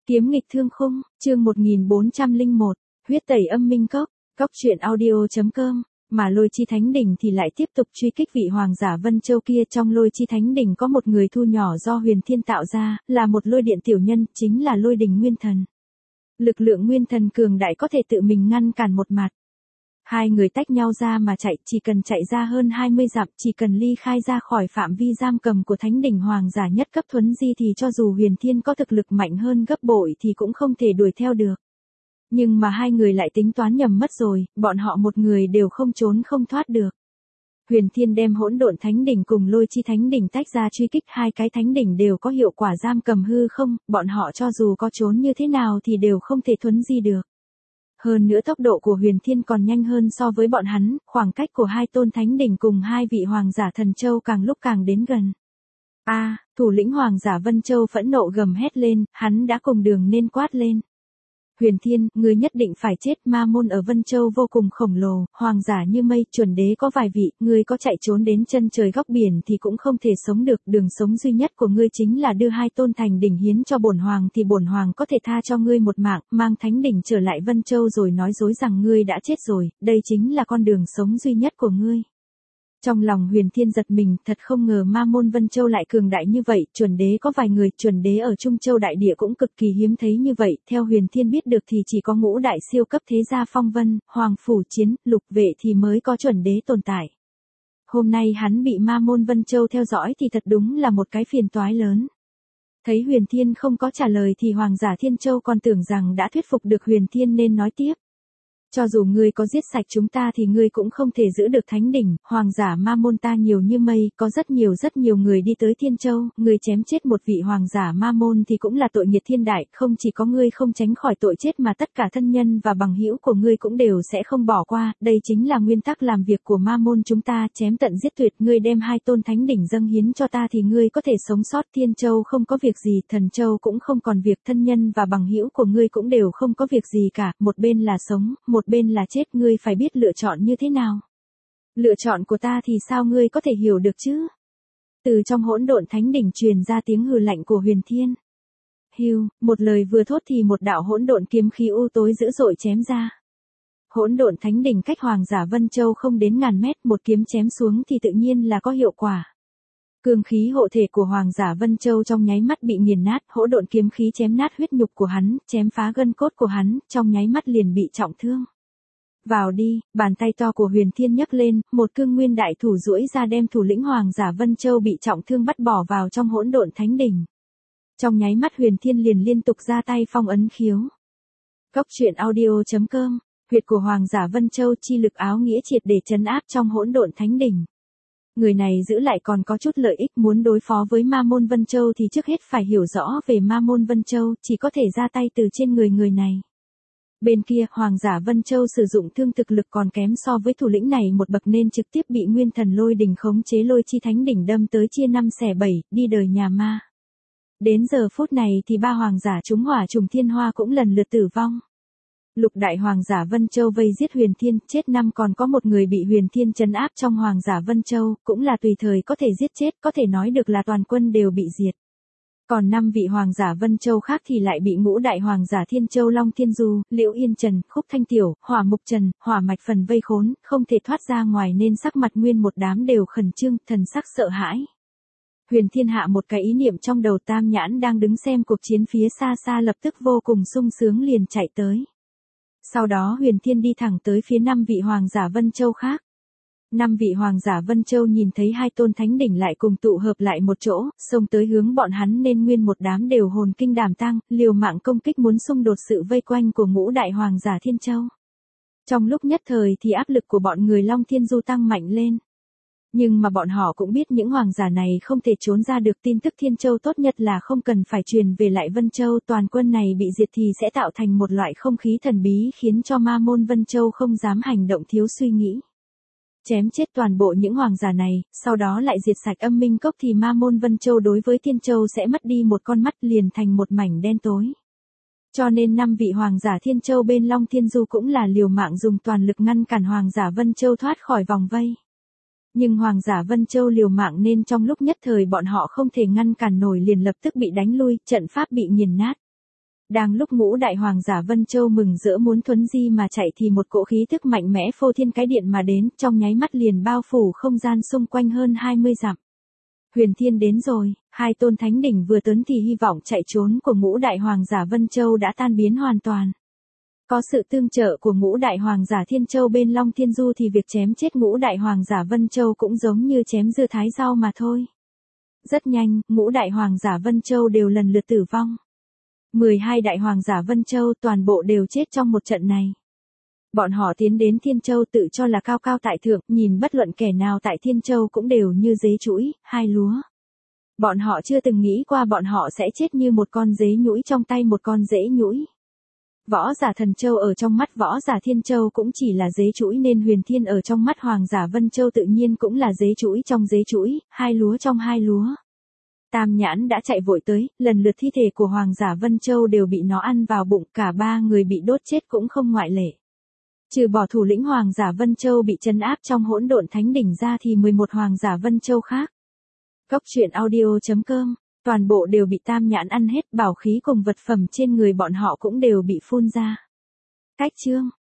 Kiếm nghịch thương khung, chương 1401, huyết tẩy âm minh cốc, cóc.audio.com, mà Lôi Chi Thánh Đỉnh thì lại tiếp tục truy kích vị hoàng giả Vân Châu kia. Trong Lôi Chi Thánh Đỉnh có một người thu nhỏ do Huyền Thiên tạo ra, là một lôi điện tiểu nhân, chính là Lôi Đình Nguyên Thần. Lực lượng Nguyên Thần cường đại có thể tự mình ngăn cản một mặt. Hai người tách nhau ra mà chạy, chỉ cần chạy ra hơn 20 dặm, chỉ cần ly khai ra khỏi phạm vi giam cầm của Thánh Đỉnh hoàng giả nhất cấp Thuấn Di thì cho dù Huyền Thiên có thực lực mạnh hơn gấp bội thì cũng không thể đuổi theo được. Nhưng mà hai người lại tính toán nhầm mất rồi, bọn họ một người đều không trốn không thoát được. Huyền Thiên đem Hỗn Độn Thánh Đỉnh cùng Lôi Chi Thánh Đỉnh tách ra truy kích, hai cái thánh đỉnh đều có hiệu quả giam cầm hư không, bọn họ cho dù có trốn như thế nào thì đều không thể thuấn di được. Hơn nữa tốc độ của Huyền Thiên còn nhanh hơn so với bọn hắn, khoảng cách của hai tôn thánh đỉnh cùng hai vị hoàng giả Thần Châu càng lúc càng đến gần. Thủ lĩnh hoàng giả Vân Châu phẫn nộ gầm hét lên, hắn đã cùng đường nên quát lên. Huyền Thiên, ngươi nhất định phải chết, ma môn ở Vân Châu vô cùng khổng lồ, hoàng giả như mây, chuẩn đế có vài vị, ngươi có chạy trốn đến chân trời góc biển thì cũng không thể sống được, đường sống duy nhất của ngươi chính là đưa hai tôn thành đỉnh hiến cho bổn hoàng thì bổn hoàng có thể tha cho ngươi một mạng, mang thánh đỉnh trở lại Vân Châu rồi nói dối rằng ngươi đã chết rồi, đây chính là con đường sống duy nhất của ngươi. Trong lòng Huyền Thiên giật mình, thật không ngờ ma môn Vân Châu lại cường đại như vậy, chuẩn đế có vài người, chuẩn đế ở Trung Châu đại địa cũng cực kỳ hiếm thấy như vậy, theo Huyền Thiên biết được thì chỉ có ngũ đại siêu cấp thế gia Phong Vân, Hoàng Phủ Chiến, Lục Vệ thì mới có chuẩn đế tồn tại. Hôm nay hắn bị ma môn Vân Châu theo dõi thì thật đúng là một cái phiền toái lớn. Thấy Huyền Thiên không có trả lời thì Hoàng giả Thiên Châu còn tưởng rằng đã thuyết phục được Huyền Thiên nên nói tiếp. Cho dù ngươi có giết sạch chúng ta thì ngươi cũng không thể giữ được thánh đỉnh, hoàng giả ma môn ta nhiều như mây, có rất nhiều người đi tới Thiên Châu, ngươi chém chết một vị hoàng giả ma môn thì cũng là tội nghiệt thiên đại, không chỉ có ngươi không tránh khỏi tội chết mà tất cả thân nhân và bằng hữu của ngươi cũng đều sẽ không bỏ qua, đây chính là nguyên tắc làm việc của ma môn chúng ta, chém tận giết tuyệt, ngươi đem hai tôn thánh đỉnh dâng hiến cho ta thì ngươi có thể sống sót, Thiên Châu không có việc gì, Thần Châu cũng không còn việc, thân nhân và bằng hữu của ngươi cũng đều không có việc gì cả, một bên là sống, một bên là chết, ngươi phải biết lựa chọn như thế nào. Lựa chọn của ta thì sao ngươi có thể hiểu được chứ? Từ trong Hỗn Độn Thánh Đỉnh truyền ra tiếng hừ lạnh của Huyền Thiên. Hưu, một lời vừa thốt thì một đạo hỗn độn kiếm khí u tối dữ dội chém ra. Hỗn Độn Thánh Đỉnh cách hoàng giả Vân Châu không đến ngàn mét, một kiếm chém xuống thì tự nhiên là có hiệu quả. Cương khí hộ thể của hoàng giả Vân Châu trong nháy mắt bị nghiền nát, hỗn độn kiếm khí chém nát huyết nhục của hắn, chém phá gân cốt của hắn, trong nháy mắt liền bị trọng thương. Vào đi, bàn tay to của Huyền Thiên nhấc lên, một cương nguyên đại thủ duỗi ra đem thủ lĩnh hoàng giả Vân Châu bị trọng thương bắt bỏ vào trong Hỗn Độn Thánh Đỉnh. Trong nháy mắt Huyền Thiên liền liên tục ra tay phong ấn khiếu. Cóc.audio.com, huyệt của hoàng giả Vân Châu, chi lực áo nghĩa triệt để trấn áp trong Hỗn Độn Thánh Đỉnh. Người này giữ lại còn có chút lợi ích, muốn đối phó với ma môn Vân Châu thì trước hết phải hiểu rõ về ma môn Vân Châu, chỉ có thể ra tay từ trên người này. Bên kia, hoàng giả Vân Châu sử dụng thương thực lực còn kém so với thủ lĩnh này một bậc nên trực tiếp bị nguyên thần lôi đình khống chế Lôi Chi Thánh Đỉnh đâm tới chia 5 xẻ 7, đi đời nhà ma. Đến giờ phút này thì ba hoàng giả trúng hỏa trùng thiên hoa cũng lần lượt tử vong. Lục đại hoàng giả Vân Châu vây giết Huyền Thiên, chết 5, còn có một người bị Huyền Thiên trấn áp trong hoàng giả Vân Châu, cũng là tùy thời có thể giết chết, có thể nói được là toàn quân đều bị diệt. Còn 5 vị hoàng giả Vân Châu khác thì lại bị ngũ đại hoàng giả Thiên Châu Long Thiên Du, Liễu Yên Trần, Khúc Thanh Tiểu, Hỏa Mục Trần, Hỏa Mạch Phần vây khốn, không thể thoát ra ngoài nên sắc mặt nguyên một đám đều khẩn trương, thần sắc sợ hãi. Huyền Thiên hạ một cái ý niệm trong đầu, Tam Nhãn đang đứng xem cuộc chiến phía xa xa lập tức vô cùng sung sướng liền chạy tới. Sau đó Huyền Thiên đi thẳng tới phía 5 vị hoàng giả Vân Châu khác. 5 vị hoàng giả Vân Châu nhìn thấy hai tôn thánh đỉnh lại cùng tụ hợp lại một chỗ, xông tới hướng bọn hắn nên nguyên một đám đều hồn kinh đảm tang, liều mạng công kích muốn xung đột sự vây quanh của ngũ đại hoàng giả Thiên Châu. Trong lúc nhất thời thì áp lực của bọn người Long Thiên Du tăng mạnh lên. Nhưng mà bọn họ cũng biết những hoàng giả này không thể trốn ra được, tin tức Thiên Châu tốt nhất là không cần phải truyền về lại Vân Châu, toàn quân này bị diệt thì sẽ tạo thành một loại không khí thần bí khiến cho ma môn Vân Châu không dám hành động thiếu suy nghĩ. Chém chết toàn bộ những hoàng giả này, sau đó lại diệt sạch âm minh cốc thì ma môn Vân Châu đối với Thiên Châu sẽ mất đi một con mắt, liền thành một mảnh đen tối. Cho nên 5 vị hoàng giả Thiên Châu bên Long Thiên Du cũng là liều mạng dùng toàn lực ngăn cản hoàng giả Vân Châu thoát khỏi vòng vây. Nhưng hoàng giả Vân Châu liều mạng nên trong lúc nhất thời bọn họ không thể ngăn cản nổi, liền lập tức bị đánh lui, trận pháp bị nghiền nát. Đang lúc ngũ đại hoàng giả Vân Châu mừng rỡ muốn thuấn di mà chạy thì một cỗ khí tức mạnh mẽ phô thiên cái điện mà đến, trong nháy mắt liền bao phủ không gian xung quanh hơn 20 dặm. Huyền Thiên đến rồi, hai tôn thánh đỉnh vừa tới thì hy vọng chạy trốn của ngũ đại hoàng giả Vân Châu đã tan biến hoàn toàn. Có sự tương trợ của ngũ đại hoàng giả Thiên Châu bên Long Thiên Du thì việc chém chết ngũ đại hoàng giả Vân Châu cũng giống như chém dưa thái rau mà thôi. Rất nhanh, ngũ đại hoàng giả Vân Châu đều lần lượt tử vong. 12 đại hoàng giả Vân Châu toàn bộ đều chết trong một trận này. Bọn họ tiến đến Thiên Châu tự cho là cao cao tại thượng, nhìn bất luận kẻ nào tại Thiên Châu cũng đều như dế chuỗi, hai lúa. Bọn họ chưa từng nghĩ qua bọn họ sẽ chết như một con dế nhũi trong tay một con dế nhũi. Võ giả Thần Châu ở trong mắt võ giả Thiên Châu cũng chỉ là dế chuỗi nên Huyền Thiên ở trong mắt hoàng giả Vân Châu tự nhiên cũng là dế chuỗi trong dế chuỗi, hai lúa trong hai lúa. Tam Nhãn đã chạy vội tới, lần lượt thi thể của hoàng giả Vân Châu đều bị nó ăn vào bụng, cả ba người bị đốt chết cũng không ngoại lệ. Trừ bỏ thủ lĩnh hoàng giả Vân Châu bị trấn áp trong hỗn độn thánh đỉnh ra thì 11 hoàng giả Vân Châu khác. Cốc truyện audio.com, toàn bộ đều bị Tam Nhãn ăn hết, bảo khí cùng vật phẩm trên người bọn họ cũng đều bị phun ra. Cách chương